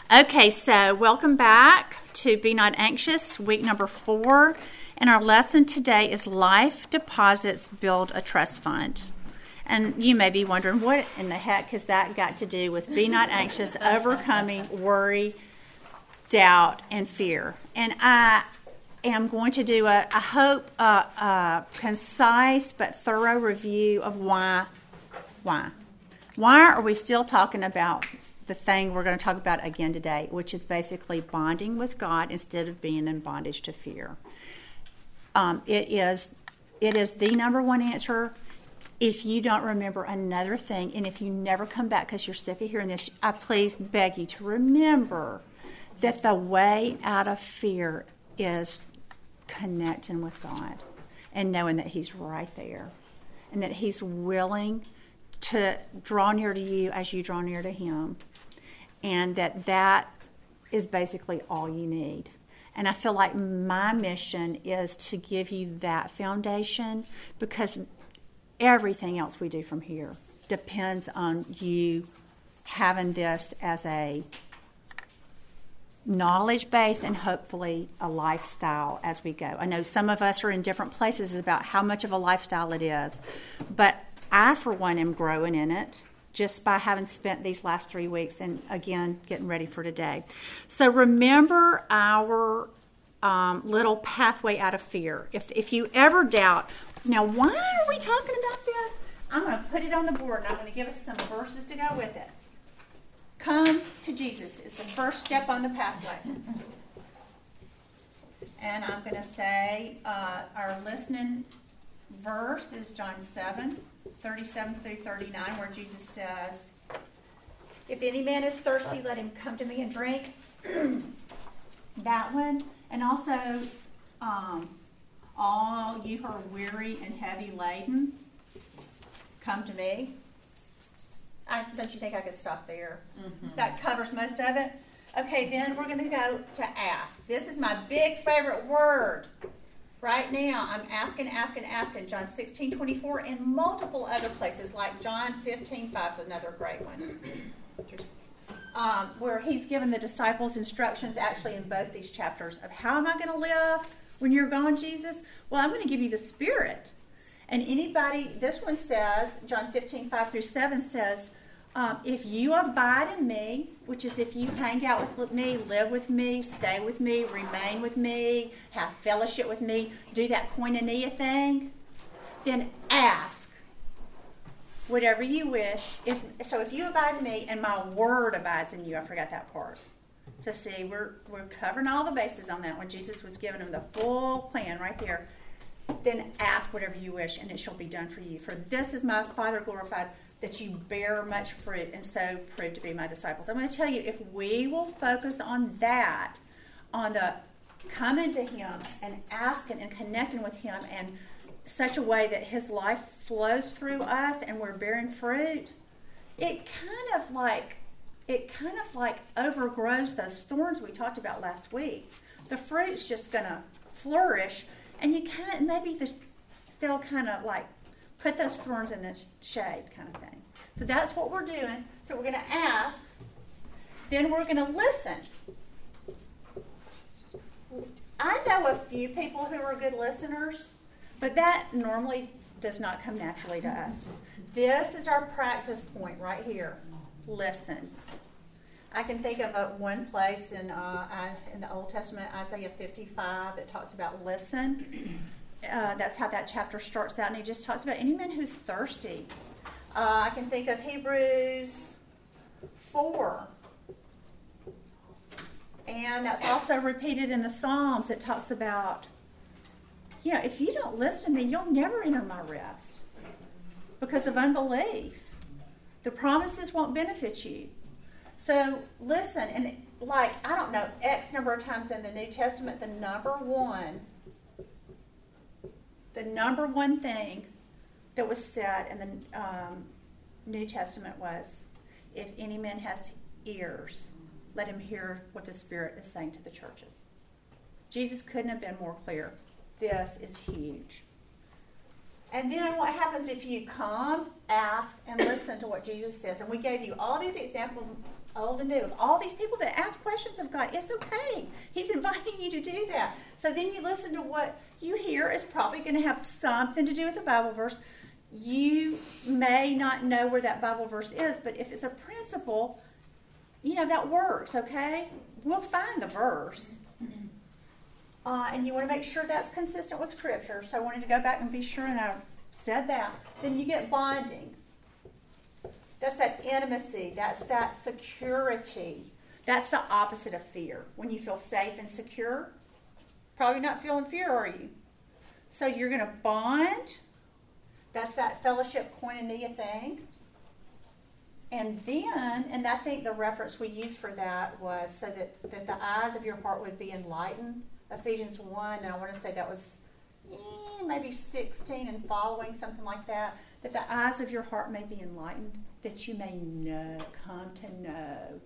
Okay, so welcome back to Be Not Anxious, week number 4. And our lesson today is Life Deposits Build a Trust Fund. And you may be wondering, what in the heck has that got to do with Be Not Anxious, overcoming worry, doubt, and fear? And I am going to do, a concise but thorough review of why. Why are we still talking about the thing we're going to talk about again today, which is basically bonding with God instead of being in bondage to fear? It is the number one answer. If you don't remember another thing, and if you never come back because you're sick of hearing this, I please beg you to remember that the way out of fear is connecting with God and knowing that He's right there and that He's willing to draw near to you as you draw near to Him, and that is basically all you need. And I feel like my mission is to give you that foundation, because everything else we do from here depends on you having this as a knowledge base and hopefully a lifestyle as we go. I know some of us are in different places about how much of a lifestyle it is, but I, for one, am growing in it just by having spent these last 3 weeks and, again, getting ready for today. So remember our little pathway out of fear. If you ever doubt, now why are we talking about this? I'm going to put it on the board, and I'm going to give us some verses to go with it. Come to Jesus is the first step on the pathway. And I'm going to say our listening verse is John 7:37 through 39, where Jesus says, "If any man is thirsty, let him come to me and drink." That one. And also, all you who are weary and heavy laden, come to me. Don't you think I could stop there? Mm-hmm. That covers most of it. Okay, then we're going to go to ask. This is my big favorite word. Right now, I'm asking. John 16:24 and multiple other places, like John 15:5 is another great one. Where he's given the disciples instructions, actually in both these chapters, of how am I going to live when you're gone, Jesus? Well, I'm going to give you the Spirit. And anybody, this one says, John 15:5 through 7 says, if you abide in me, which is if you hang out with me, live with me, stay with me, remain with me, have fellowship with me, do that koinonia thing, then ask whatever you wish. If you abide in me and my word abides in you, I forgot that part. So see, we're covering all the bases on that one. Jesus was giving them the full plan right there. Then ask whatever you wish, and it shall be done for you. For this is my Father glorified, that you bear much fruit, and so prove to be my disciples. I'm going to tell you, if we will focus on that, on the coming to Him and asking and connecting with Him in such a way that His life flows through us and we're bearing fruit, it kind of like overgrows those thorns we talked about last week. The fruit's just going to flourish, and they'll kind of like put those thorns in the shade, kind of thing. So that's what we're doing. So we're going to ask, then we're going to listen. I know a few people who are good listeners, but that normally does not come naturally to us. This is our practice point right here. Listen. I can think of one place in the Old Testament, Isaiah 55, that talks about listen. That's how that chapter starts out, and he just talks about any man who's thirsty. I can think of Hebrews 4, and that's also repeated in the Psalms. It talks about, if you don't listen to me, you'll never enter my rest because of unbelief. The promises won't benefit you. So listen, and X number of times in the New Testament, the number one thing that was said in the New Testament was, if any man has ears, let him hear what the Spirit is saying to the churches. Jesus couldn't have been more clear. This is huge. And then what happens if you come, ask, and listen to what Jesus says? And we gave you all these examples, old and new, of all these people that ask questions of God. It's okay. He's inviting you to do that. So then you listen to what you hear is probably going to have something to do with a Bible verse. You may not know where that Bible verse is, but if it's a principle, that works, okay? We'll find the verse. And you want to make sure that's consistent with Scripture. So I wanted to go back and be sure, and I said that. Then you get bonding. That's that intimacy. That's that security. That's the opposite of fear. When you feel safe and secure, probably not feeling fear, are you? So you're going to bond. That's that fellowship koinonia thing. And then, and I think the reference we used for that was so that the eyes of your heart would be enlightened. Ephesians 1, and I want to say that was maybe 16 and following, something like that. That the eyes of your heart may be enlightened, that you may come to know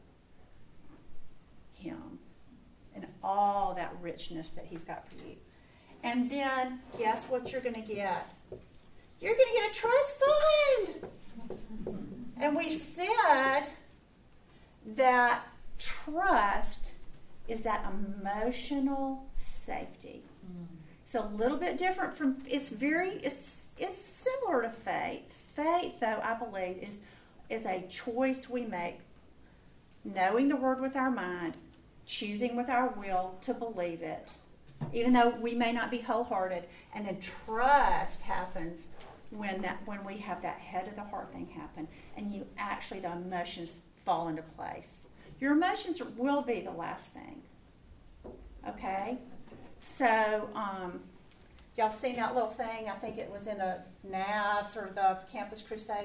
Him and all that richness that He's got for you. And then, guess what you're going to get? You're going to get a trust fund. And we said that trust is that emotional safety. It's a little bit different from, it's similar to faith. Faith, though, I believe, is a choice we make, knowing the Word with our mind, choosing with our will to believe it, even though we may not be wholehearted. And then trust happens when we have that head of the heart thing happen, and the emotions fall into place. Your emotions will be the last thing. Okay? So, y'all seen that little thing? I think it was in the NAVS or the Campus Crusade.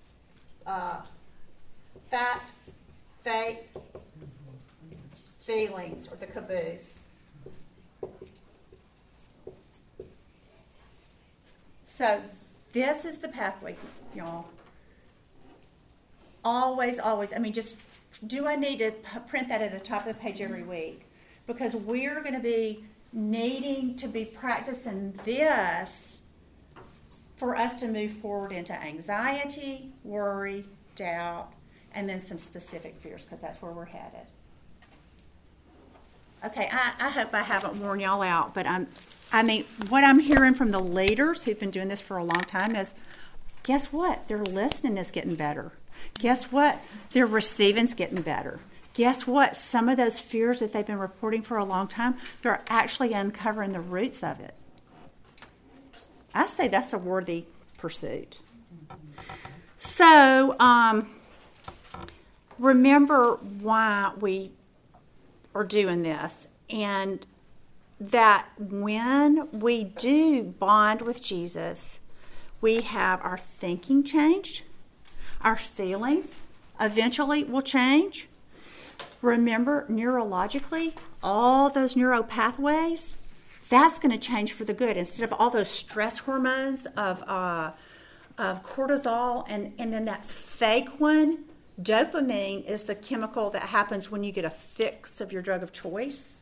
Fact, faith, feelings, or the caboose. So, this is the pathway, y'all. Always, do I need to print that at the top of the page every week? Because we're going to be needing to be practicing this for us to move forward into anxiety, worry, doubt, and then some specific fears, because that's where we're headed. Okay, I hope I haven't worn y'all out, but what I'm hearing from the leaders who've been doing this for a long time is, guess what? Their listening is getting better. Guess what? Their receiving's getting better. Guess what? Some of those fears that they've been reporting for a long time, they're actually uncovering the roots of it. I say that's a worthy pursuit. So, remember why we are doing this, and that when we do bond with Jesus, we have our thinking changed, our feelings eventually will change. Remember, neurologically, all those neural pathways, that's going to change for the good. Instead of all those stress hormones of cortisol and then that fake one, dopamine is the chemical that happens when you get a fix of your drug of choice.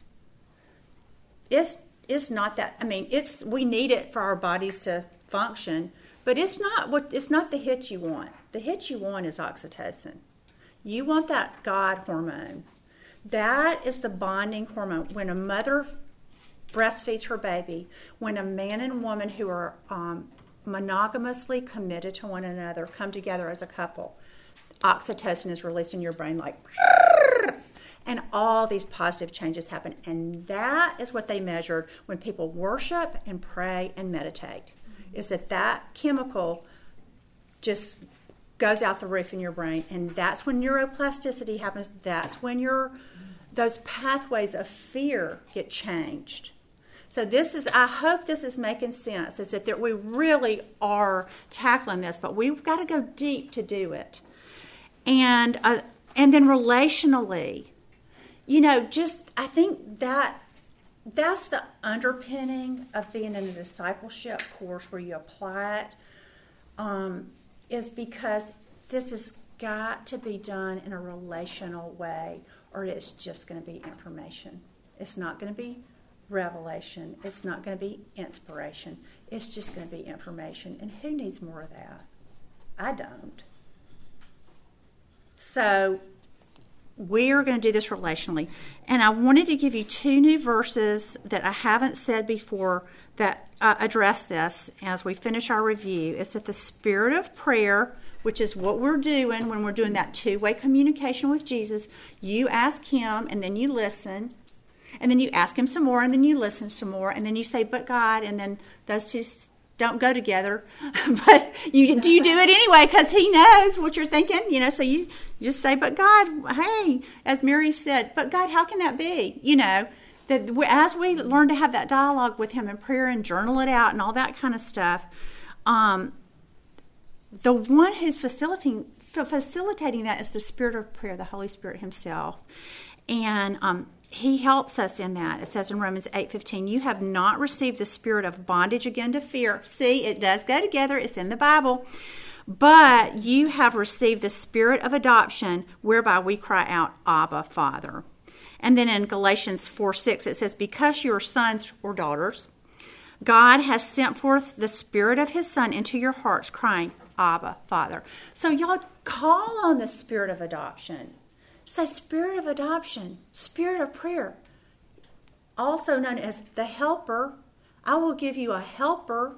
It's not that. We need it for our bodies to function, but it's not the hit you want. The hit you want is oxytocin. You want that God hormone. That is the bonding hormone. When a mother breastfeeds her baby, when a man and woman who are monogamously committed to one another come together as a couple, oxytocin is released in your brain like, and all these positive changes happen. And that is what they measured when people worship and pray and meditate, is that chemical just goes out the roof in your brain, and that's when neuroplasticity happens. That's when those pathways of fear get changed. So I hope this is making sense, is that we really are tackling this, but we've got to go deep to do it. And then relationally, I think that's the underpinning of being in a discipleship course where you apply it, is because this has got to be done in a relational way, or it's just going to be information. It's not going to be revelation. It's not going to be inspiration. It's just going to be information. And who needs more of that? I don't. So we're going to do this relationally. And I wanted to give you 2 new verses that I haven't said before that address this as we finish our review. It's that the spirit of prayer, which is what we're doing when we're doing that 2-way communication with Jesus. You ask him, and then you listen. And then you ask him some more, and then you listen some more, and then you say, but God, and then those two don't go together. But you do it anyway because he knows what you're thinking, so you just say, but God, hey, as Mary said, but God, how can that be? That as we learn to have that dialogue with him in prayer and journal it out and all that kind of stuff, the one who's facilitating that is the Spirit of prayer, the Holy Spirit himself. And he helps us in that. It says in Romans 8:15, you have not received the spirit of bondage again to fear. See, it does go together. It's in the Bible. But you have received the spirit of adoption, whereby we cry out, Abba, Father. And then in Galatians 4:6, it says, because you are sons or daughters, God has sent forth the Spirit of his Son into your hearts, crying, Abba, Father. So y'all call on the Spirit of adoption. Say, Spirit of adoption, Spirit of prayer, also known as the helper. I will give you a helper.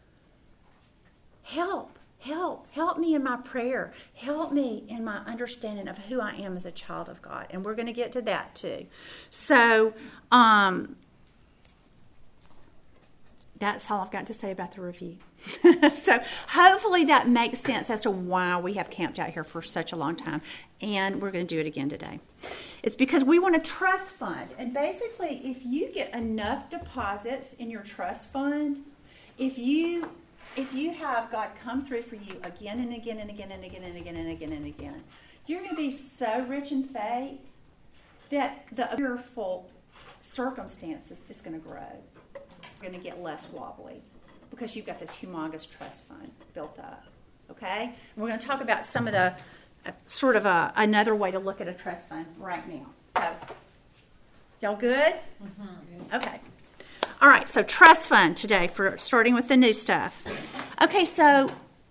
Help me in my prayer. Help me in my understanding of who I am as a child of God. And we're going to get to that too. So, that's all I've got to say about the review. So hopefully that makes sense as to why we have camped out here for such a long time. And we're going to do it again today. It's because we want a trust fund. And basically, if you get enough deposits in your trust fund, if you have God come through for you again and again and again and again and again and again and again, you're going to be so rich in faith that the fearful circumstances is going to grow. You're going to get less wobbly because you've got this humongous trust fund built up. Okay? And we're going to talk about some of the sort of another way to look at a trust fund right now. So, y'all good? Mm-hmm. Okay. All right, so trust fund today for starting with the new stuff. Okay, so,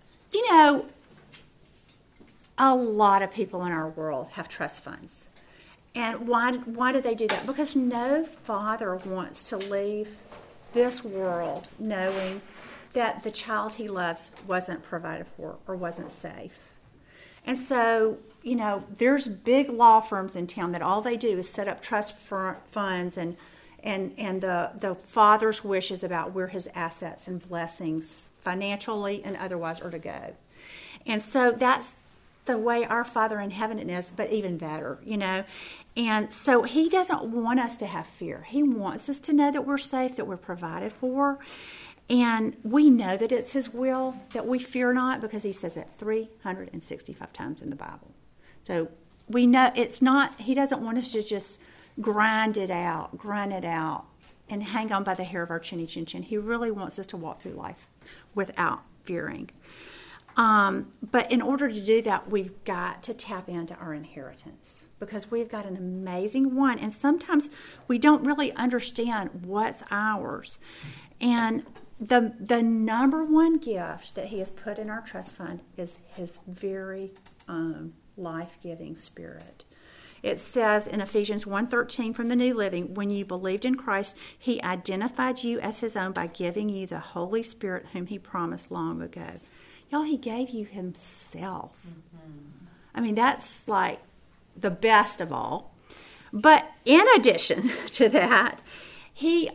a lot of people in our world have trust funds. And why do they do that? Because no father wants to leave this world knowing that the child he loves wasn't provided for or wasn't safe. And so, there's big law firms in town that all they do is set up trust funds and the father's wishes about where his assets and blessings financially and otherwise are to go. And so that's the way our Father in heaven is, but even better, And so he doesn't want us to have fear. He wants us to know that we're safe, that we're provided for. And we know that it's his will that we fear not because he says it 365 times in the Bible. So we know it's not, he doesn't want us to just grind it out, and hang on by the hair of our chinny chin chin. He really wants us to walk through life without fearing. But in order to do that, we've got to tap into our inheritance because we've got an amazing one. And sometimes we don't really understand what's ours. And the number one gift that he has put in our trust fund is his very own life-giving Spirit. It says in Ephesians 1:13 from the New Living, when you believed in Christ, he identified you as his own by giving you the Holy Spirit whom he promised long ago. Y'all, he gave you himself. Mm-hmm. I mean, that's like the best of all. But in addition to that, he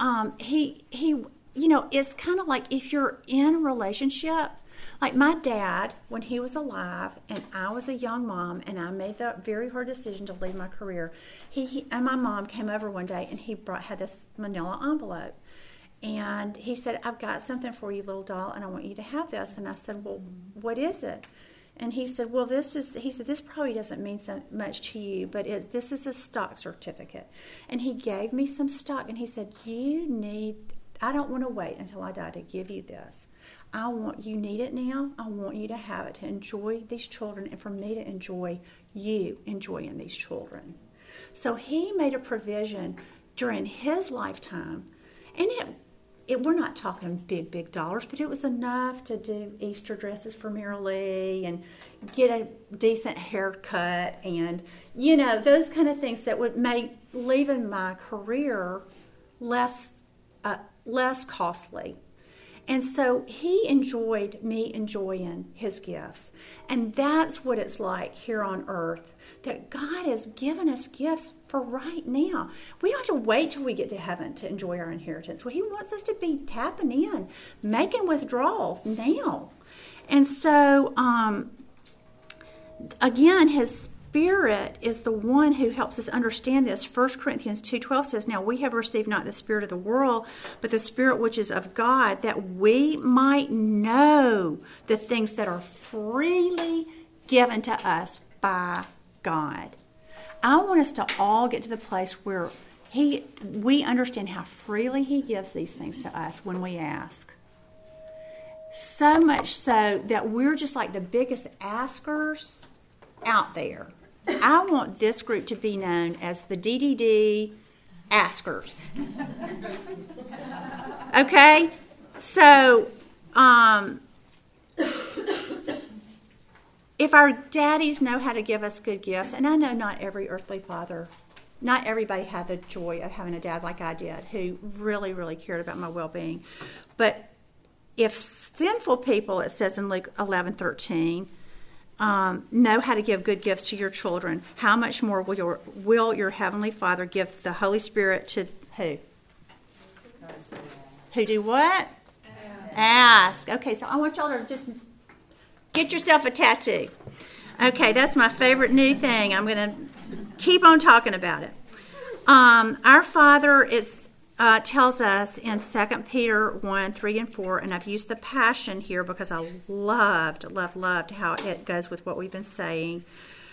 it's kind of like if you're in a relationship, like my dad, when he was alive and I was a young mom and I made the very hard decision to leave my career, he and my mom came over one day and he had this manila envelope. And he said, I've got something for you, little doll, and I want you to have this. And I said, well, what is it? And he said, well, this probably doesn't mean so much to you, but this is a stock certificate. And he gave me some stock, and he said, I don't want to wait until I die to give you this. You need it now. I want you to have it to enjoy these children and for me to enjoy you enjoying these children. So he made a provision during his lifetime And we're not talking big dollars, but it was enough to do Easter dresses for Marilee and get a decent haircut and, those kind of things that would make leaving my career less costly. And so he enjoyed me enjoying his gifts. And that's what it's like here on earth, that God has given us gifts for right now. We don't have to wait till we get to heaven to enjoy our inheritance. Well, he wants us to be tapping in, making withdrawals now. And so, again, his Spirit is the one who helps us understand this. 1 Corinthians 2:12 says, "Now we have received not the spirit of the world, but the Spirit which is of God, that we might know the things that are freely given to us by God." I want us to all get to the place where we understand how freely he gives these things to us when we ask. So much so that we're just like the biggest askers out there. I want this group to be known as the DDD askers. Okay? So, if our daddies know how to give us good gifts, and I know not every earthly father, not everybody had the joy of having a dad like I did, who really, really cared about my well-being. But if sinful people, it says in Luke 11:13, know how to give good gifts to your children, how much more will your Heavenly Father give the Holy Spirit to who? Who do what? Ask. Okay, so I want y'all to just get yourself a tattoo. Okay, that's my favorite new thing. I'm going to keep on talking about it. Our Father tells us in 2 Peter 1:3 and 4, and I've used the Passion here because I loved how it goes with what we've been saying.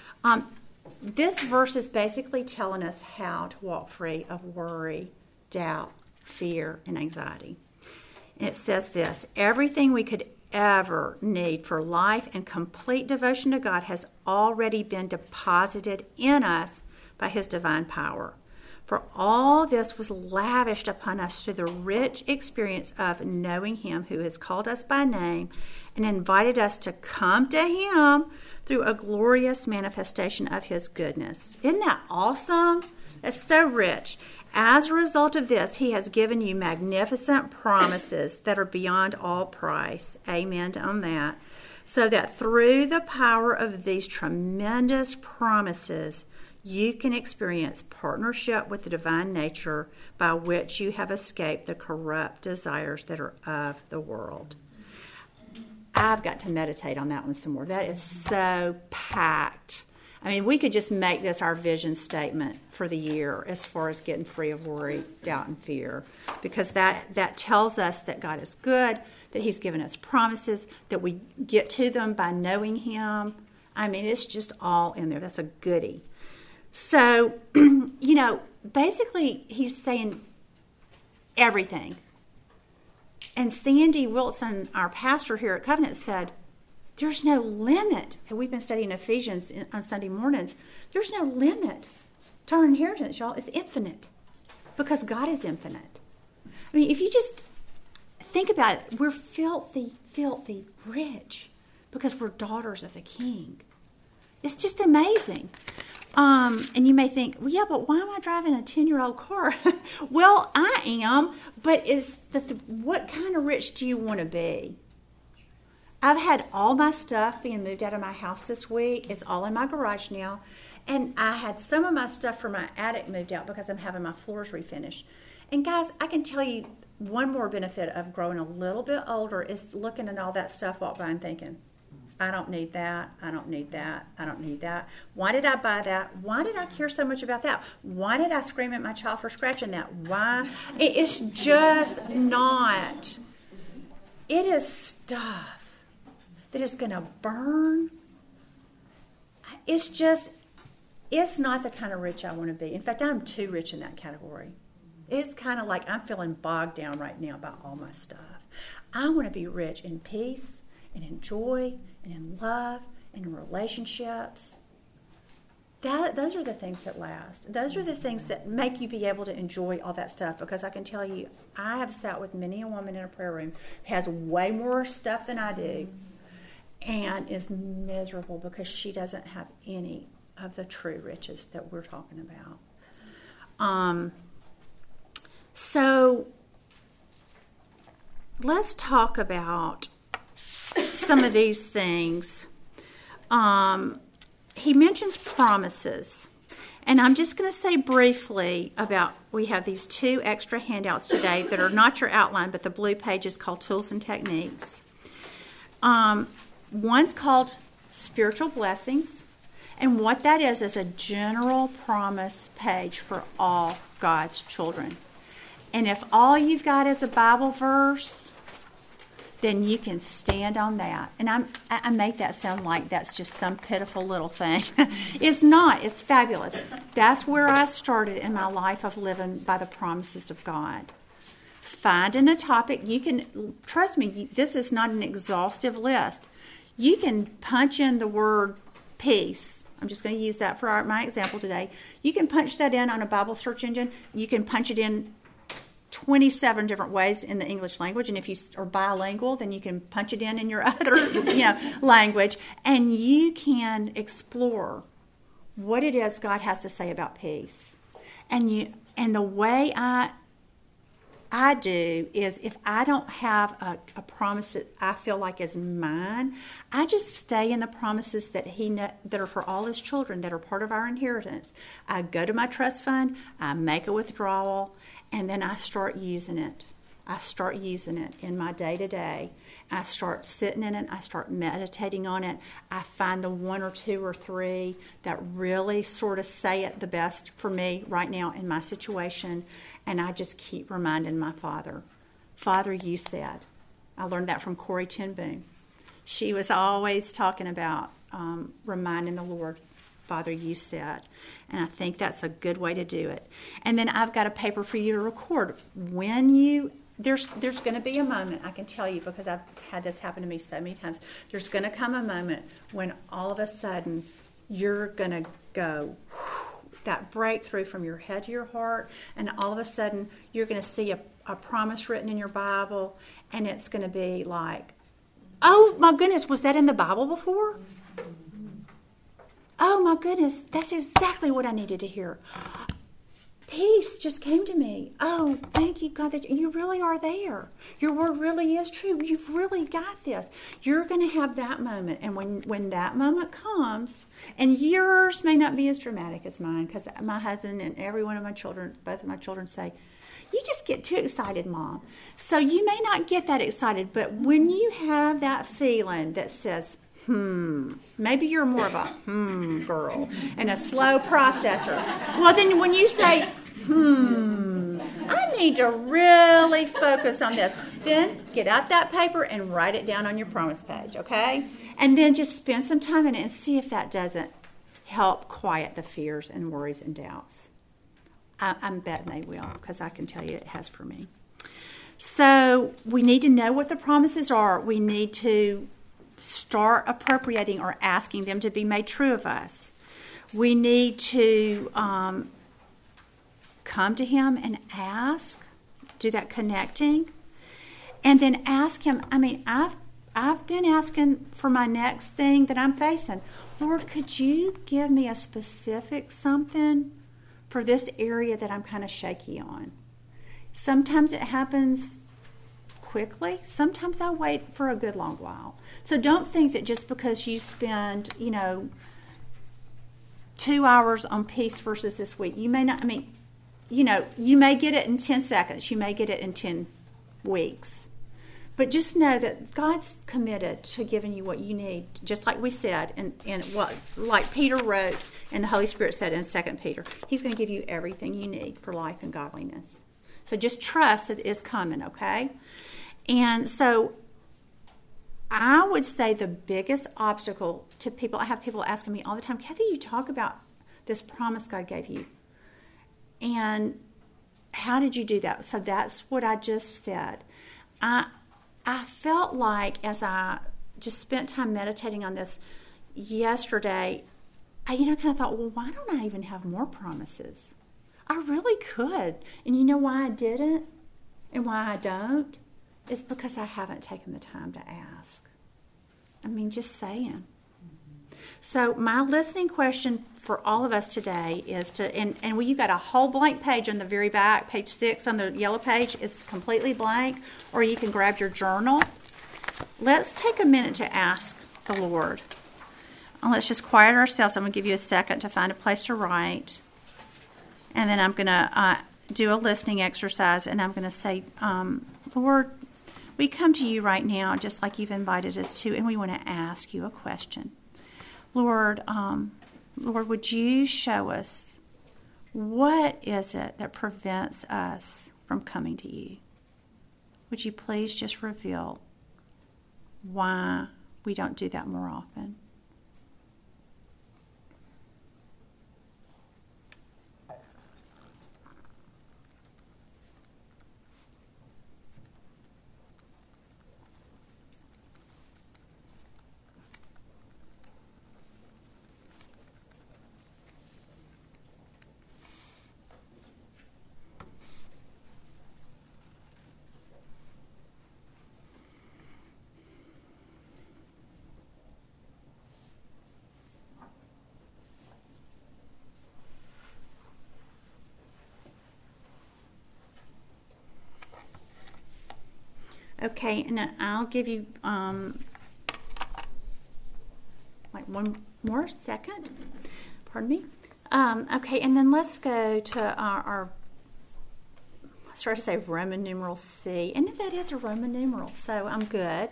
This verse is basically telling us how to walk free of worry, doubt, fear, and anxiety. And it says this: everything we could ever need for life and complete devotion to God has already been deposited in us by his divine power. For all this was lavished upon us through the rich experience of knowing him who has called us by name and invited us to come to him through a glorious manifestation of his goodness. Isn't that awesome? That's so rich. As a result of this, he has given you magnificent promises that are beyond all price. Amen on that. So that through the power of these tremendous promises, you can experience partnership with the divine nature by which you have escaped the corrupt desires that are of the world. I've got to meditate on that one some more. That is so packed. I mean, we could just make this our vision statement for the year as far as getting free of worry, doubt, and fear. Because that tells us that God is good, that he's given us promises, that we get to them by knowing him. I mean, it's just all in there. That's a goodie. So, basically he's saying everything. And Sandy Wilson, our pastor here at Covenant, said, there's no limit. And we've been studying Ephesians on Sunday mornings. There's no limit to our inheritance, y'all. It's infinite because God is infinite. I mean, if you just think about it, we're filthy rich because we're daughters of the King. It's just amazing. And you may think, well, yeah, but why am I driving a 10-year-old car? Well, I am, but it's what kind of rich do you want to be? I've had all my stuff being moved out of my house this week. It's all in my garage now. And I had some of my stuff from my attic moved out because I'm having my floors refinished. And guys, I can tell you one more benefit of growing a little bit older is looking at all that stuff, walk by and thinking, I don't need that, I don't need that, I don't need that. Why did I buy that? Why did I care so much about that? Why did I scream at my child for scratching that? Why? It's just not. It is stuff that is going to burn. It's not the kind of rich I want to be. In fact, I'm too rich in that category. It's kind of like I'm feeling bogged down right now by all my stuff. I want to be rich in peace and in joy and in love and in relationships. those are the things that last. Those are the things that make you be able to enjoy all that stuff. Because I can tell you, I have sat with many a woman in a prayer room who has way more stuff than I do and is miserable because she doesn't have any of the true riches that we're talking about. So let's talk about some of these things. He mentions promises. And I'm just going to say briefly about, we have these 2 extra handouts today that are not your outline, but the blue page is called Tools and Techniques. One's called Spiritual Blessings. And what that is a general promise page for all God's children. And if all you've got is a Bible verse, then you can stand on that. And I make that sound like that's just some pitiful little thing. It's not. It's fabulous. That's where I started in my life of living by the promises of God. Finding a topic, you can, trust me, this is not an exhaustive list. You can punch in the word peace. I'm just going to use that for my example today. You can punch that in on a Bible search engine. You can punch it in 27 different ways in the English language, and if you are bilingual, then you can punch it in your other language, and you can explore what it is God has to say about peace. And the way I do is, if I don't have a promise that I feel like is mine, I just stay in the promises that that are for all His children, that are part of our inheritance. I go to my trust fund, I make a withdrawal, and then I start using it. I start using it in my day-to-day. I start sitting in it. I start meditating on it. I find the 1 or 2 or 3 that really sort of say it the best for me right now in my situation. And I just keep reminding my Father, Father, you said. I learned that from Corrie ten Boom. She was always talking about reminding the Lord, Father, you said. And I think that's a good way to do it. And then I've got a paper for you to record. When there's going to be a moment, I can tell you, because I've had this happen to me so many times. There's going to come a moment when all of a sudden you're going to go, that breakthrough from your head to your heart, and all of a sudden you're going to see a promise written in your Bible, and it's going to be like, oh my goodness, was that in the Bible before? Oh my goodness, that's exactly what I needed to hear. Peace just came to me. Oh, thank you, God, that you really are there. Your word really is true. You've really got this. You're going to have that moment. And when that moment comes, and yours may not be as dramatic as mine, because my husband and every one of my children, both of my children say, you just get too excited, Mom. So you may not get that excited, but when you have that feeling that says, maybe you're more of a girl and a slow processor. Well, then when you say, I need to really focus on this, then get out that paper and write it down on your promise page, okay? And then just spend some time in it and see if that doesn't help quiet the fears and worries and doubts. I'm betting they will, because I can tell you it has for me. So we need to know what the promises are. We need to start appropriating or asking them to be made true of us. We need to come to Him and ask, do that connecting, and then ask Him. I mean, I've been asking for my next thing that I'm facing. Lord, could you give me a specific something for this area that I'm kind of shaky on? Sometimes it happens quickly. Sometimes I wait for a good long while. So don't think that just because you spend, 2 hours on peace versus this week, you may not, you may get it in 10 seconds. You may get it in 10 weeks. But just know that God's committed to giving you what you need, just like we said, and what, like Peter wrote and the Holy Spirit said in 2 Peter. He's going to give you everything you need for life and godliness. So just trust that it's coming, okay? And so I would say the biggest obstacle to people, I have people asking me all the time, Kathy, you talk about this promise God gave you. And how did you do that? So that's what I just said. I felt like as I just spent time meditating on this yesterday, kind of thought, well, why don't I even have more promises? I really could. And you know why I didn't and why I don't? It's because I haven't taken the time to ask. Just saying. So my listening question for all of us today is you got a whole blank page on the very back, page 6 on the yellow page is completely blank, or you can grab your journal. Let's take a minute to ask the Lord. Let's just quiet ourselves. I'm going to give you a second to find a place to write. And then I'm going to do a listening exercise, and I'm going to say, Lord, we come to you right now just like you've invited us to, and we want to ask you a question. Lord, would you show us what is it that prevents us from coming to you? Would you please just reveal why we don't do that more often? Okay, and I'll give you one more second. Pardon me. Okay, and then let's go to our I started to say Roman numeral C, and that is a Roman numeral, so I'm good.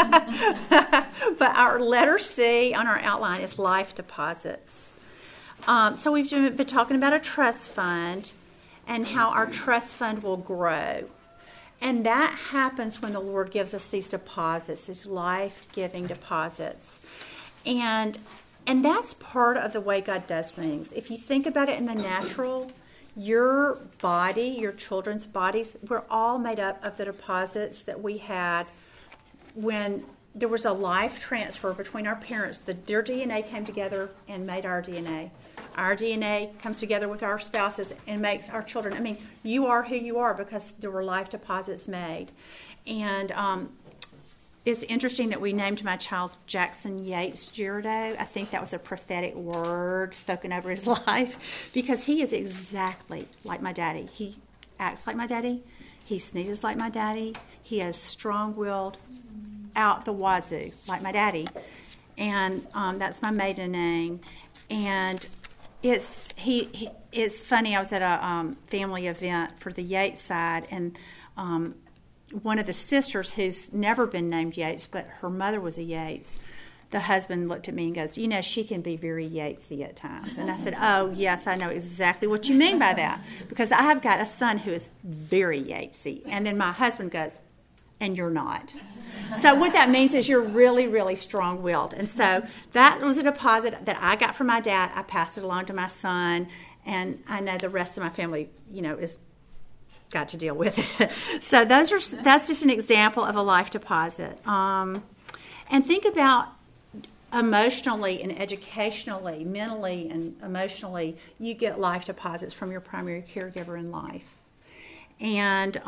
But our letter C on our outline is life deposits. So we've been talking about a trust fund and how our trust fund will grow. And that happens when the Lord gives us these deposits, these life-giving deposits. And that's part of the way God does things. If you think about it in the natural, your body, your children's bodies, we're all made up of the deposits that we had when there was a life transfer between our parents. Their DNA came together and made our DNA. Our DNA comes together with our spouses and makes our children. You are who you are because there were life deposits made. And it's interesting that we named my child Jackson Yates Girardeau. I think that was a prophetic word spoken over his life because he is exactly like my daddy. He acts like my daddy. He sneezes like my daddy. He is strong-willed out the wazoo like my daddy. And that's my maiden name. And it's funny. I was at a family event for the Yates side, and one of the sisters who's never been named Yates, but her mother was a Yates, the husband looked at me and goes, she can be very Yatesy at times. And I said, oh, yes, I know exactly what you mean by that, because I have got a son who is very Yatesy. And then my husband goes, and you're not. So what that means is you're really, really strong-willed. And so that was a deposit that I got from my dad. I passed it along to my son, and I know the rest of my family, is got to deal with it. So that's just an example of a life deposit. And think about emotionally and educationally, mentally and emotionally, you get life deposits from your primary caregiver in life. And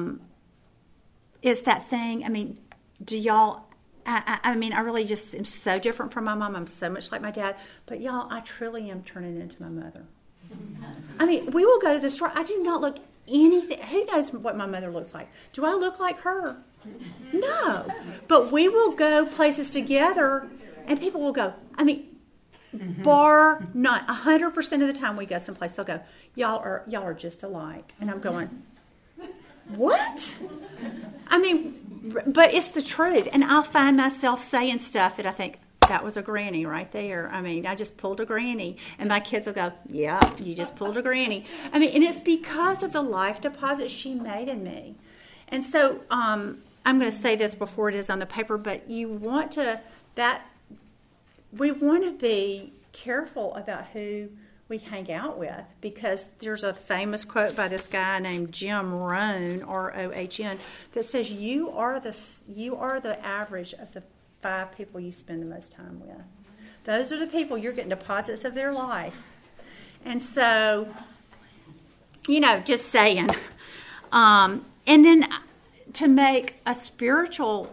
it's that thing, do y'all, I really just am so different from my mom. I'm so much like my dad. But y'all, I truly am turning into my mother. We will go to the store. I do not look anything. Who knows what my mother looks like? Do I look like her? No. But we will go places together, and people will go, bar none. 100% of the time we go someplace, they'll go, y'all are just alike. And I'm going, what? But it's the truth. And I'll find myself saying stuff that I think, that was a granny right there. I just pulled a granny. And my kids will go, yeah, you just pulled a granny. And it's because of the life deposit she made in me. And so I'm going to say this before it is on the paper, but we want to be careful about who we hang out with, because there's a famous quote by this guy named Jim Rohn, R-O-H-N, that says you are the average of the 5 people you spend the most time with. Those are the people you're getting deposits of their life. And so, just saying. And then to make a spiritual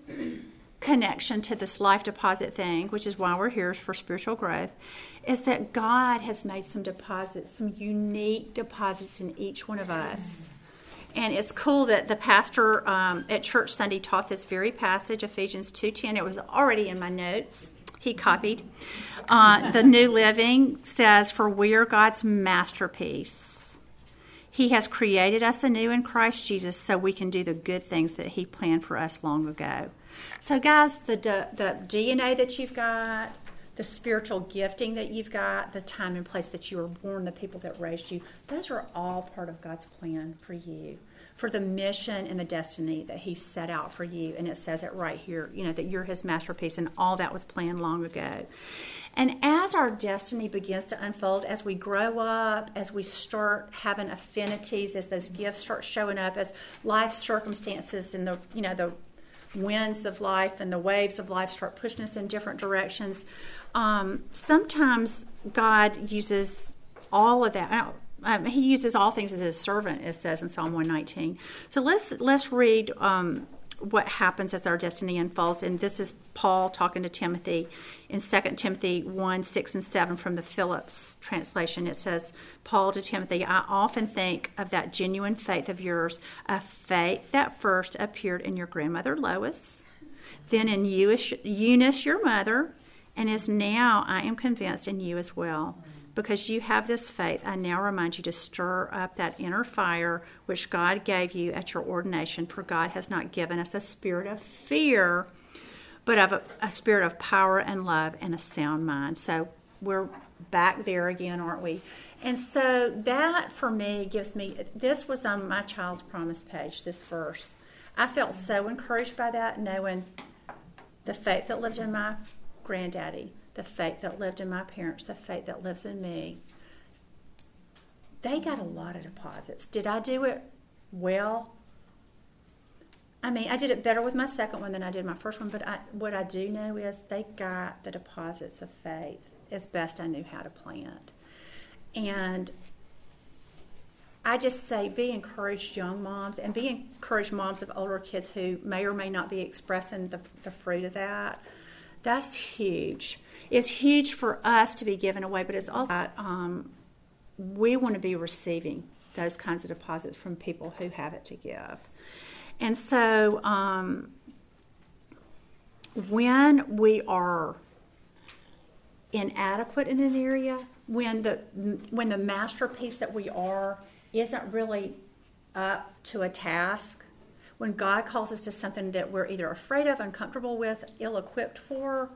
connection to this life deposit thing, which is why we're here for spiritual growth, is that God has made some deposits, some unique deposits in each one of us. And it's cool that the pastor at Church Sunday taught this very passage, Ephesians 2:10. It was already in my notes. He copied. The New Living says, "For we are God's masterpiece. He has created us anew in Christ Jesus so we can do the good things that he planned for us long ago." So, guys, the DNA that you've got, the spiritual gifting that you've got, the time and place that you were born, the people that raised you, those are all part of God's plan for you, for the mission and the destiny that he set out for you. And it says it right here, that you're his masterpiece, and all that was planned long ago. And as our destiny begins to unfold, as we grow up, as we start having affinities, as those gifts start showing up, as life circumstances and the winds of life and the waves of life start pushing us in different directions, sometimes God uses all of that. He uses all things as his servant, it says in Psalm 119. So let's read what happens as our destiny unfolds. And this is Paul talking to Timothy in 2 Timothy 1:6-7 from the Phillips translation. It says, Paul to Timothy, "I often think of that genuine faith of yours, a faith that first appeared in your grandmother Lois, then in Eunice, your mother, and is now, I am convinced, in you as well. Because you have this faith, I now remind you to stir up that inner fire which God gave you at your ordination. For God has not given us a spirit of fear, but of a spirit of power and love and a sound mind." So we're back there again, aren't we? And so that, for me, this was on my child's promise page, this verse. I felt so encouraged by that, knowing the faith that lived in my granddaddy, the faith that lived in my parents, the faith that lives in me. They got a lot of deposits. Did I do it well? I did it better with my second one than I did my first one, but what I do know is they got the deposits of faith as best I knew how to plant. And I just say, be encouraged, young moms, and be encouraged, moms of older kids who may or may not be expressing the fruit of that. That's huge. It's huge for us to be given away, but it's also we want to be receiving those kinds of deposits from people who have it to give. And so when we are inadequate in an area, when the masterpiece that we are isn't really up to a task, when God calls us to something that we're either afraid of, uncomfortable with, ill-equipped for,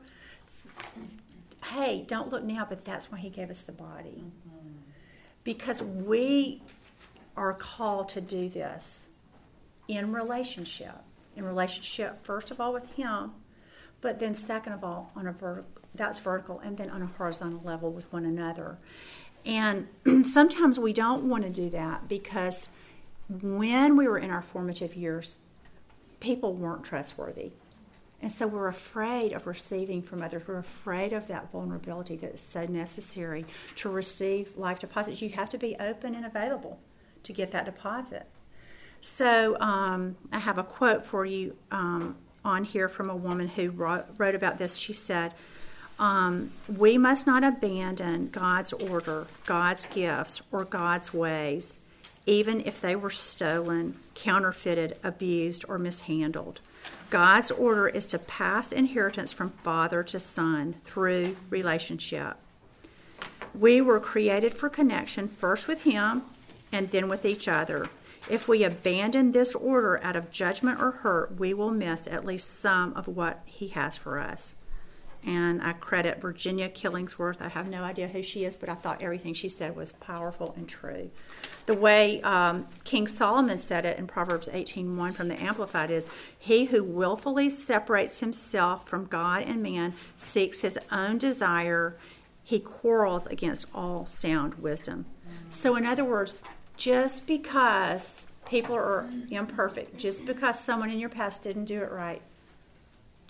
hey, don't look now, but that's why he gave us the body. Because we are called to do this in relationship. In relationship, first of all, with him, but then second of all, that's vertical, and then on a horizontal level with one another. And sometimes we don't want to do that because when we were in our formative years, people weren't trustworthy. And so we're afraid of receiving from others. We're afraid of that vulnerability that is so necessary to receive life deposits. You have to be open and available to get that deposit. So I have a quote for you on here from a woman who wrote about this. She said, "We must not abandon God's order, God's gifts, or God's ways, even if they were stolen, counterfeited, abused, or mishandled. God's order is to pass inheritance from father to son through relationship. We were created for connection, first with him and then with each other. If we abandon this order out of judgment or hurt, we will miss at least some of what he has for us." And I credit Virginia Killingsworth. I have no idea who she is, but I thought everything she said was powerful and true. The way King Solomon said it in Proverbs 18:1 from the Amplified is, "He who willfully separates himself from God and man seeks his own desire. He quarrels against all sound wisdom." So in other words, just because people are imperfect, just because someone in your past didn't do it right,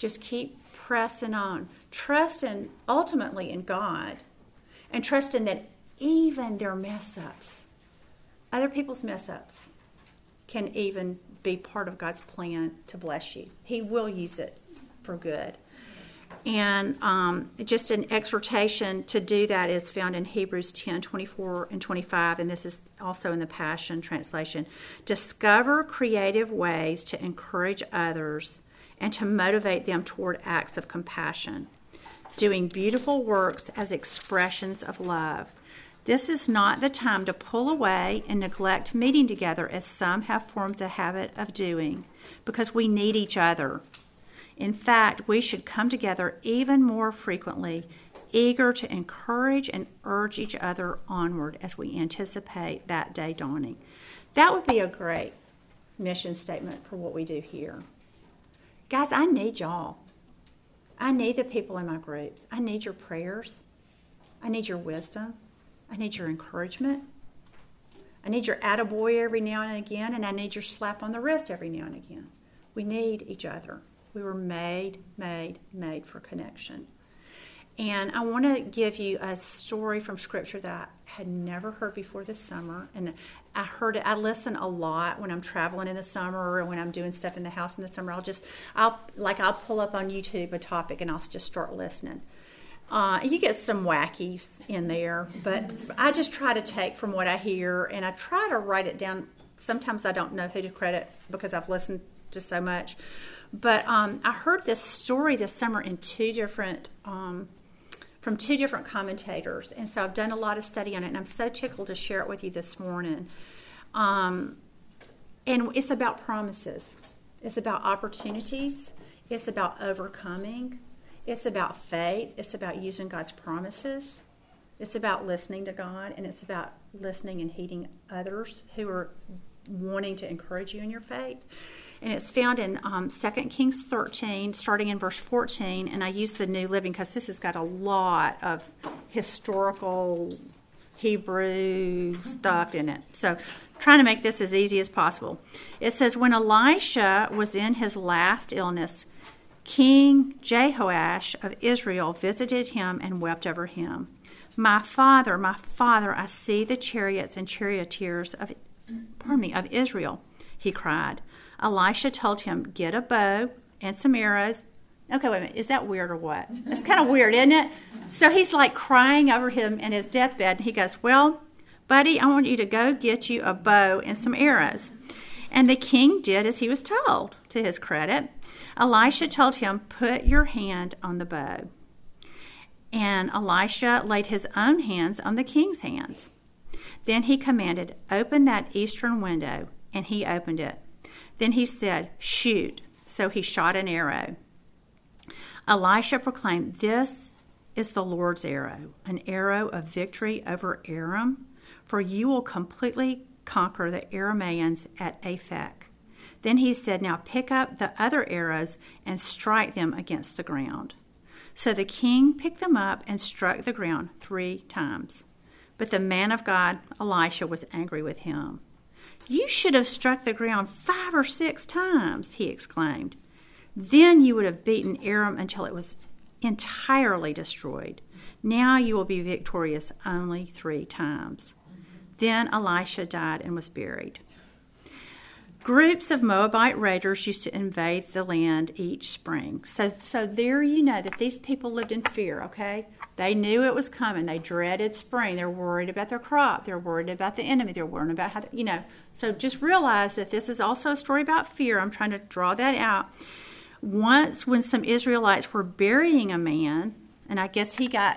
Just keep pressing on. Trusting ultimately in God, and trusting that even their mess-ups, other people's mess-ups, can even be part of God's plan to bless you. He will use it for good. And just an exhortation to do that is found in Hebrews 10:24 and 25, and this is also in the Passion Translation. Discover creative ways to encourage others and to motivate them toward acts of compassion, doing beautiful works as expressions of love. This is not the time to pull away and neglect meeting together, as some have formed the habit of doing, because we need each other. In fact, we should come together even more frequently, eager to encourage and urge each other onward as we anticipate that day dawning. That would be a great mission statement for what we do here. Guys, I need y'all. I need the people in my groups. I need your prayers. I need your wisdom. I need your encouragement. I need your attaboy every now and again, and I need your slap on the wrist every now and again. We need each other. We were made for connection. And I want to give you a story from Scripture that I had never heard before this summer. And I heard it. I listen a lot when I'm traveling in the summer or when I'm doing stuff in the house in the summer. I'll pull up on YouTube a topic and I'll just start listening. You get some wackies in there, but I just try to take from what I hear and I try to write it down. Sometimes I don't know who to credit because I've listened to so much. But I heard this story this summer in from two different commentators. And so I've done a lot of study on it, and I'm so tickled to share it with you this morning. And it's about promises. It's about opportunities. It's about overcoming. It's about faith. It's about using God's promises. It's about listening to God, and it's about listening and heeding others who are wanting to encourage you in your faith. And it's found in 2 Kings 13, starting in verse 14. And I use the New Living because this has got a lot of historical Hebrew stuff in it. So trying to make this as easy as possible. It says, when Elisha was in his last illness, King Jehoash of Israel visited him and wept over him. My father, I see the chariots and charioteers of Israel, he cried. Elisha told him, get a bow and some arrows. Okay, wait a minute. Is that weird or what? That's kind of weird, isn't it? So he's like crying over him in his deathbed. And he goes, well, buddy, I want you to go get you a bow and some arrows. And the king did as he was told, to his credit. Elisha told him, put your hand on the bow. And Elisha laid his own hands on the king's hands. Then he commanded, open that eastern window. And he opened it. Then he said, shoot. So he shot an arrow. Elisha proclaimed, this is the Lord's arrow, an arrow of victory over Aram, for you will completely conquer the Arameans at Aphek. Then he said, now pick up the other arrows and strike them against the ground. So the king picked them up and struck the ground 3 times. But the man of God, Elisha, was angry with him. You should have struck the ground 5 or 6 times, he exclaimed. Then you would have beaten Aram until it was entirely destroyed. Now you will be victorious only 3 times. Then Elisha died and was buried. Groups of Moabite raiders used to invade the land each spring. So there you know that these people lived in fear, okay? They knew it was coming. They dreaded spring. They're worried about their crop. They're worried about the enemy. They're worried about how, So just realize that this is also a story about fear. I'm trying to draw that out. Once when some Israelites were burying a man, and I guess he got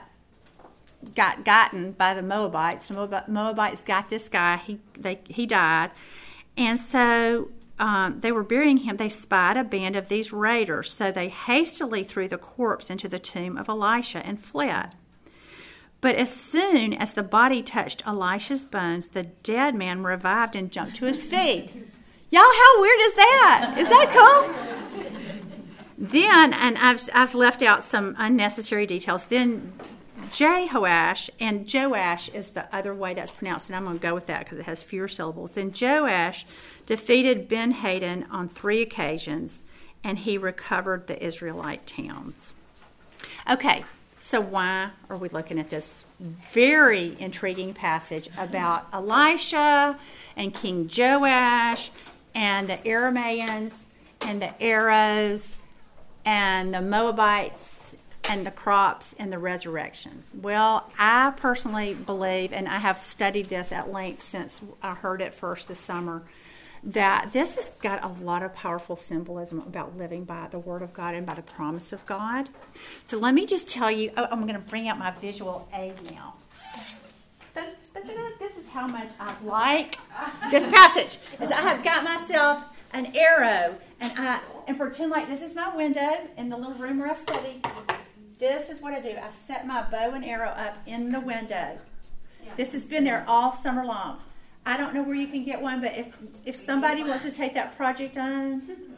gotten by the Moabites. The Moabites got this guy. He died. And so they were burying him. They spied a band of these raiders. So they hastily threw the corpse into the tomb of Elisha and fled. But as soon as the body touched Elisha's bones, the dead man revived and jumped to his feet. Y'all, how weird is that? Is that cool? Then, and I've left out some unnecessary details, then Jehoash, and Joash is the other way that's pronounced, and I'm going to go with that because it has fewer syllables. Then Joash defeated Ben-Hadad on 3 occasions, and he recovered the Israelite towns. Okay, so why are we looking at this very intriguing passage about Elisha and King Joash and the Arameans and the arrows and the Moabites and the crops and the resurrection? Well, I personally believe, and I have studied this at length since I heard it first this summer, that this has got a lot of powerful symbolism about living by the Word of God and by the promise of God. So let me just tell you, I'm going to bring out my visual aid now. This is how much I like this passage. Is I have got myself an arrow, and pretend like this is my window in the little room where I study. This is what I do. I set my bow and arrow up in the window. This has been there all summer long. I don't know where you can get one, but if somebody wants to take that project on,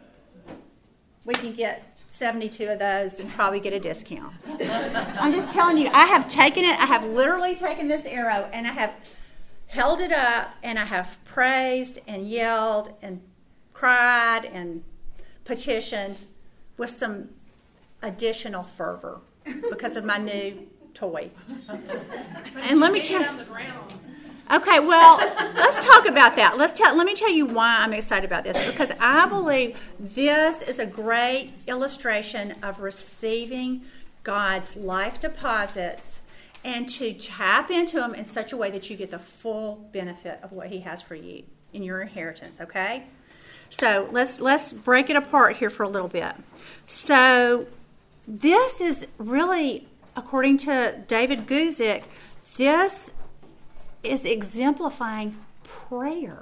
we can get 72 of those and probably get a discount. I'm just telling you, I have taken it. I have literally taken this arrow and I have held it up and I have praised and yelled and cried and petitioned with some additional fervor because of my new toy. And let me tell you. Okay, well, let's talk about that. Let me tell you why I'm excited about this. Because I believe this is a great illustration of receiving God's life deposits and to tap into them in such a way that you get the full benefit of what He has for you in your inheritance, okay? So let's break it apart here for a little bit. So this is really, according to David Guzik, this is exemplifying prayer.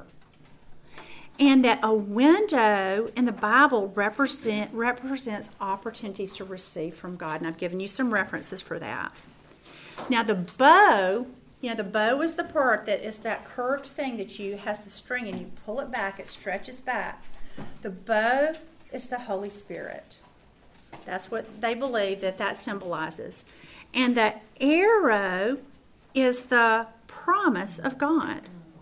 And that a window in the Bible represents opportunities to receive from God. And I've given you some references for that. Now the bow, the bow is the part that is that curved thing that has the string and you pull it back, it stretches back. The bow is the Holy Spirit. That's what they believe that symbolizes. And the arrow is the promise of God.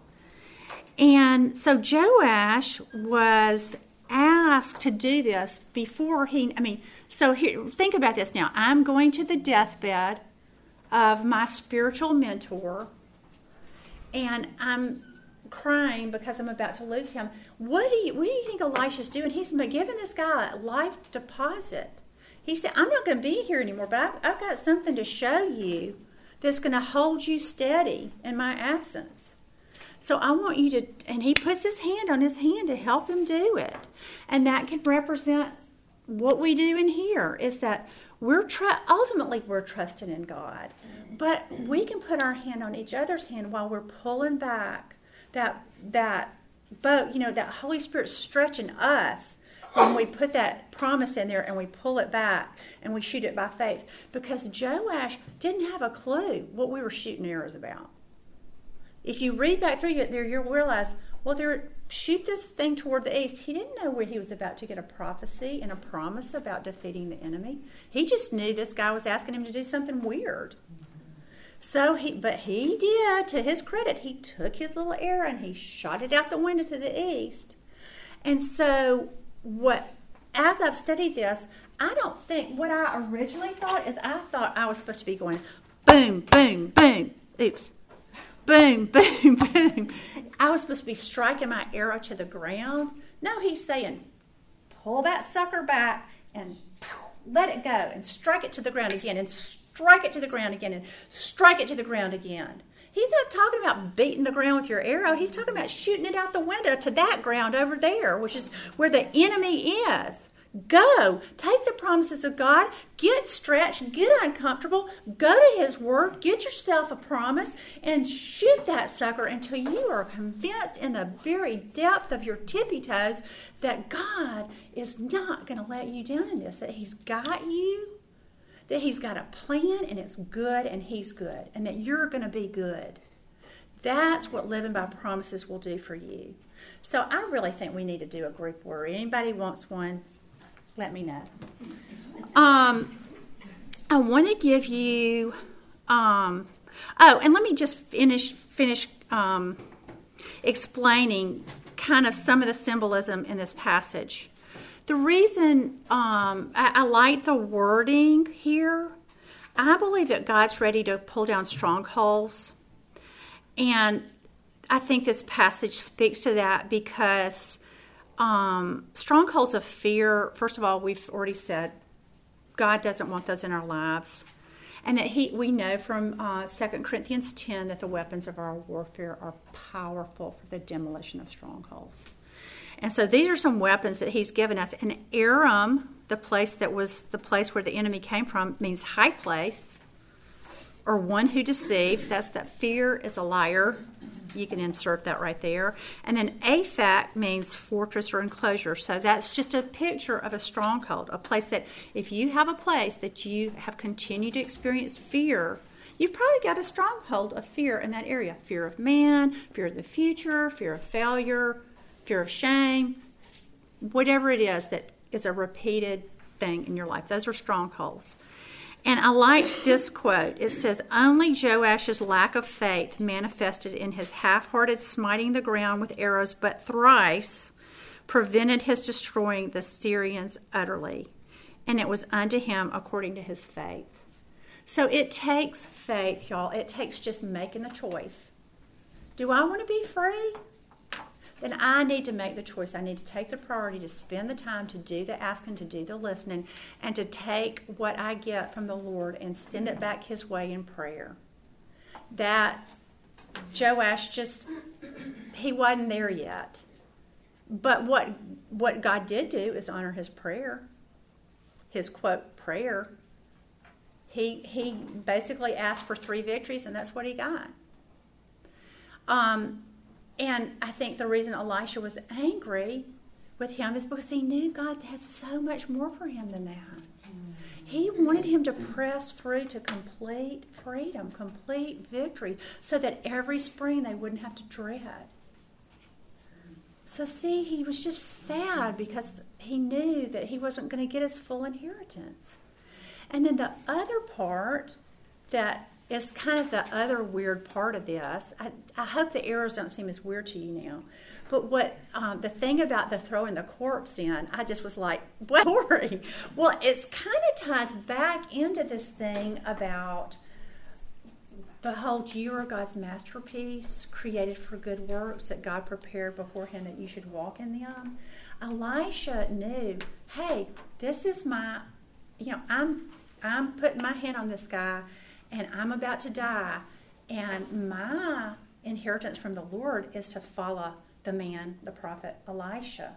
And so Joash was asked to do this before so here, think about this now. I'm going to the deathbed of my spiritual mentor, and I'm crying because I'm about to lose him. What do you think Elisha's doing? He's giving this guy a life deposit. He said, I'm not going to be here anymore, but I've got something to show you that's going to hold you steady in my absence. So I want you to, and he puts his hand on his hand to help him do it. And that can represent what we do in here, is that ultimately we're trusting in God. But we can put our hand on each other's hand while we're pulling back that boat, that Holy Spirit stretching us when we put that promise in there and we pull it back and we shoot it by faith. Because Joash didn't have a clue what we were shooting arrows about. If you read back through it there, you'll realize, shoot this thing toward the east. He didn't know where he was about to get a prophecy and a promise about defeating the enemy. He just knew this guy was asking him to do something weird. But he did, to his credit, he took his little arrow and he shot it out the window to the east. And so as I've studied this, I don't think what I originally thought is I thought I was supposed to be going boom, boom, boom. Oops. Boom, boom, boom. I was supposed to be striking my arrow to the ground. No, he's saying, pull that sucker back and let it go and strike it to the ground again and strike it to the ground again and strike it to the ground again. He's not talking about beating the ground with your arrow. He's talking about shooting it out the window to that ground over there, which is where the enemy is. Go. Take the promises of God. Get stretched. Get uncomfortable. Go to His Word. Get yourself a promise and shoot that sucker until you are convinced in the very depth of your tippy toes that God is not going to let you down in this, that He's got you, that He's got a plan and it's good and He's good and that you're going to be good. That's what living by promises will do for you. So I really think we need to do a group word. Anybody wants one? Let me know. I want to give you. And let me just finish explaining kind of some of the symbolism in this passage. The reason I like the wording here, I believe that God's ready to pull down strongholds. And I think this passage speaks to that because strongholds of fear, first of all, we've already said, God doesn't want those in our lives. And that we know from 2 Corinthians 10 that the weapons of our warfare are powerful for the demolition of strongholds. And so these are some weapons that he's given us. And Aram, the place that was the place where the enemy came from, means high place or one who deceives. That's that fear is a liar. You can insert that right there. And then Aphek means fortress or enclosure. So that's just a picture of a stronghold, a place that if you have a place that you have continued to experience fear, you've probably got a stronghold of fear in that area. Fear of man, fear of the future, fear of failure, fear of shame, whatever it is that is a repeated thing in your life. Those are strongholds. And I liked this quote. It says, only Joash's lack of faith manifested in his half-hearted smiting the ground with arrows, but thrice prevented his destroying the Syrians utterly. And it was unto him according to his faith. So it takes faith, y'all. It takes just making the choice. Do I want to be free? Then I need to make the choice. I need to take the priority to spend the time to do the asking, to do the listening, and to take what I get from the Lord and send it back his way in prayer. That Joash he wasn't there yet. But what God did do is honor his prayer, his, quote, prayer. He basically asked for 3 victories, and that's what he got. And I think the reason Elisha was angry with him is because he knew God had so much more for him than that. He wanted him to press through to complete freedom, complete victory, so that every spring they wouldn't have to dread. So see, he was just sad because he knew that he wasn't going to get his full inheritance. And then the other part that is kind of the other weird part of this. I hope the arrows don't seem as weird to you now. But what the thing about the throwing the corpse in, I just was like, what story? Well, it kind of ties back into this thing about, behold, you are God's masterpiece, created for good works that God prepared beforehand that you should walk in them. Elisha knew, hey, this is my, I'm putting my hand on this guy, and I'm about to die, and my inheritance from the Lord is to follow the man, the prophet Elijah.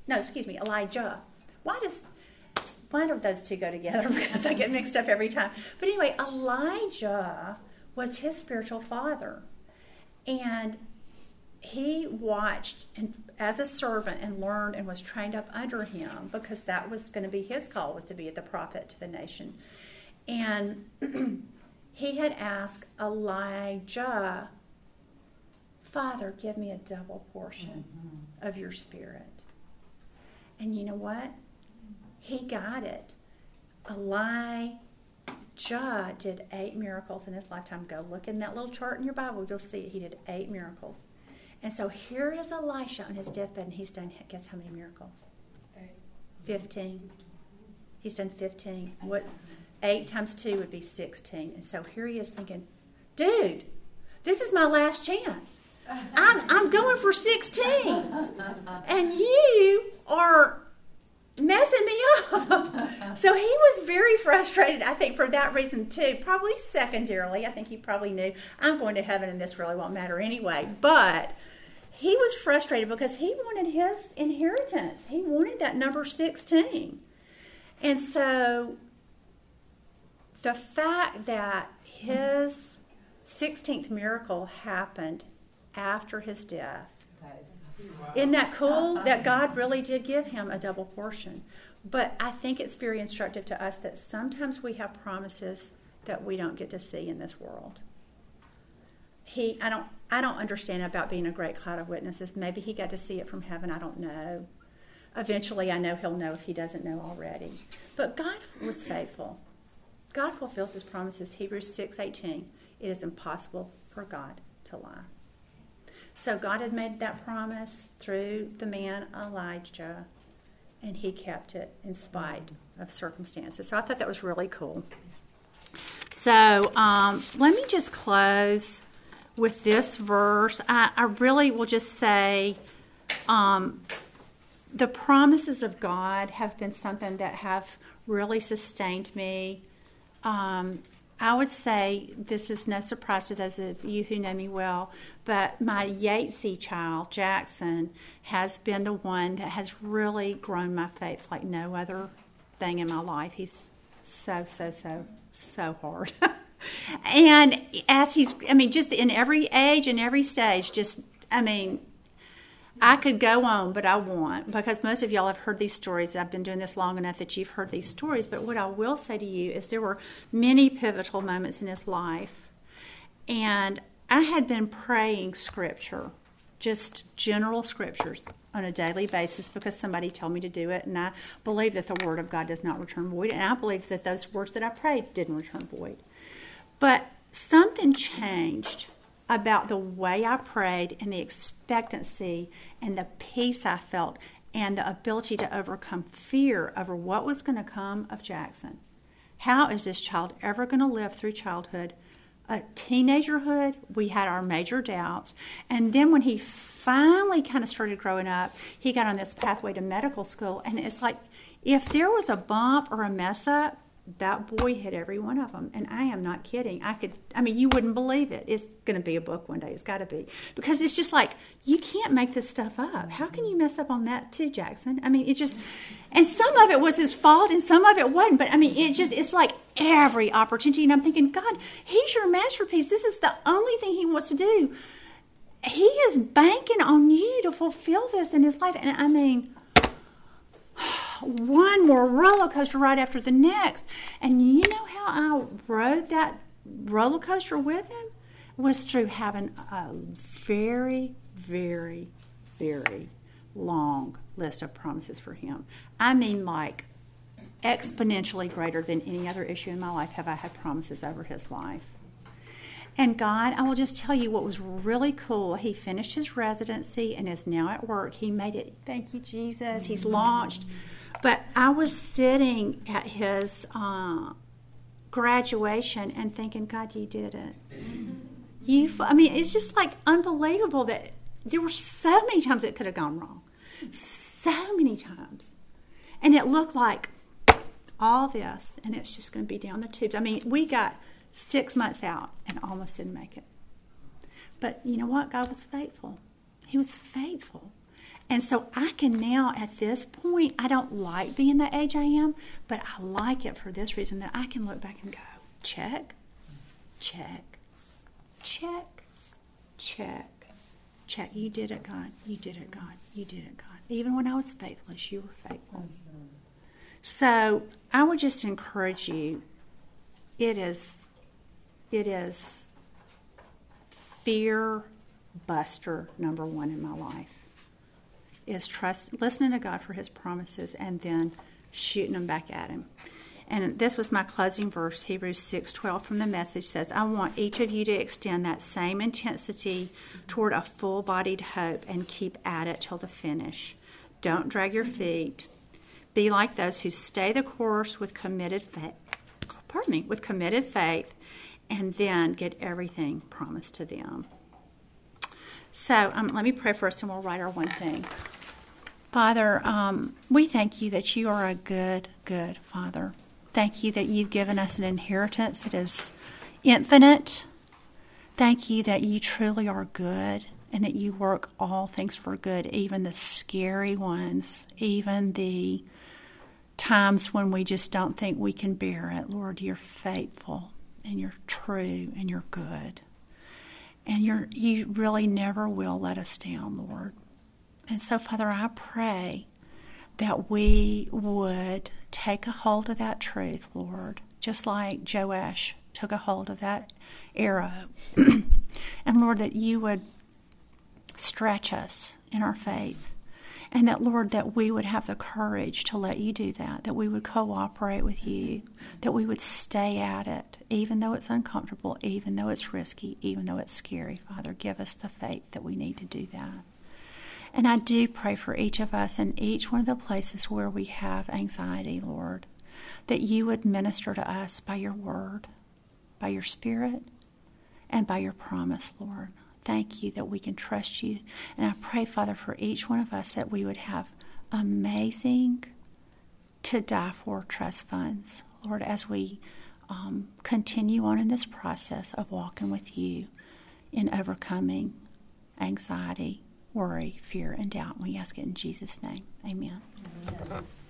Why do those two go together? Because I get mixed up every time. But anyway, Elijah was his spiritual father, and he watched as a servant and learned and was trained up under him because that was going to be his call, was to be the prophet to the nation. And he had asked Elijah, Father, give me a double portion of your spirit. And you know what? He got it. Elijah did 8 miracles in his lifetime. Go look in that little chart in your Bible. You'll see it. He did 8 miracles. And so here is Elisha on his deathbed, and he's done, guess how many miracles? 15. He's done 15. What? 8 times 2 would be 16. And so here he is thinking, dude, this is my last chance. I'm going for 16. And you are messing me up. So he was very frustrated, I think, for that reason too. Probably secondarily, I think he probably knew, I'm going to heaven and this really won't matter anyway. But he was frustrated because he wanted his inheritance. He wanted that number 16. And so the fact that his 16th miracle happened after his death, isn't that cool? That God really did give him a double portion. But I think it's very instructive to us that sometimes we have promises that we don't get to see in this world. I don't understand about being a great cloud of witnesses. Maybe he got to see it from heaven. I don't know. Eventually, I know he'll know if he doesn't know already. But God was faithful. God fulfills his promises. Hebrews 6:18. It is impossible for God to lie. So God had made that promise through the man Elijah. and he kept it in spite of circumstances. So I thought that was really cool. So let me just close with this verse. I really will just say the promises of God have been something that have really sustained me. I would say this is no surprise to those of you who know me well, but my Yatesy child, Jackson, has been the one that has really grown my faith like no other thing in my life. He's so hard. And as just in every age and every stage, I could go on, but I won't, because most of y'all have heard these stories. I've been doing this long enough that you've heard these stories. But what I will say to you is there were many pivotal moments in his life. And I had been praying scripture, just general scriptures, on a daily basis because somebody told me to do it. And I believe that the word of God does not return void. And I believe that those words that I prayed didn't return void. But something changed about the way I prayed and the expectancy and the peace I felt and the ability to overcome fear over what was going to come of Jackson. How is this child ever going to live through childhood? Teenagerhood, we had our major doubts. And then when he finally kind of started growing up, he got on this pathway to medical school. And it's like, if there was a bump or a mess up, that boy hit every one of them. And I am not kidding. You wouldn't believe it. It's going to be a book one day. It's got to be. Because it's just like, you can't make this stuff up. How can you mess up on that too, Jackson? And some of it was his fault and some of it wasn't. But it's like every opportunity. And I'm thinking, God, he's your masterpiece. This is the only thing he wants to do. He is banking on you to fulfill this in his life. And one more roller coaster right after the next. And you know how I rode that roller coaster with him? Was through having a very, very, very long list of promises for him. Like exponentially greater than any other issue in my life have I had promises over his life. And God, I will just tell you what was really cool. He finished his residency and is now at work. He made it. Thank you, Jesus. He's launched. But I was sitting at his graduation and thinking, God, you did it. It's just like unbelievable that there were so many times it could have gone wrong. So many times. And it looked like all this, and it's just going to be down the tubes. We got 6 months out and almost didn't make it. But you know what? God was faithful. He was faithful. And so I can now, at this point, I don't like being the age I am, but I like it for this reason, that I can look back and go, check, check, check, check, check. You did it, God. You did it, God. You did it, God. Even when I was faithless, you were faithful. So I would just encourage you, it is fear buster number one in my life. Is listening to God for his promises and then shooting them back at him. And this was my closing verse, Hebrews 6:12 from the Message says, I want each of you to extend that same intensity toward a full-bodied hope and keep at it till the finish. Don't drag your feet. Be like those who stay the course with committed faith, and then get everything promised to them. So let me pray first and we'll write our one thing. Father, we thank you that you are a good, good Father. Thank you that you've given us an inheritance that is infinite. Thank you that you truly are good and that you work all things for good, even the scary ones, even the times when we just don't think we can bear it. Lord, you're faithful and you're true and you're good. And you really never will let us down, Lord. And so, Father, I pray that we would take a hold of that truth, Lord, just like Joash took a hold of that arrow. And, Lord, that you would stretch us in our faith. And that, Lord, that we would have the courage to let you do that we would cooperate with you, that we would stay at it, even though it's uncomfortable, even though it's risky, even though it's scary. Father, give us the faith that we need to do that. And I do pray for each of us in each one of the places where we have anxiety, Lord, that you would minister to us by your word, by your Spirit, and by your promise, Lord. Thank you that we can trust you. And I pray, Father, for each one of us that we would have amazing to die for trust funds, Lord, as we continue on in this process of walking with you in overcoming anxiety, worry, fear, and doubt. We ask it in Jesus' name. Amen. Amen.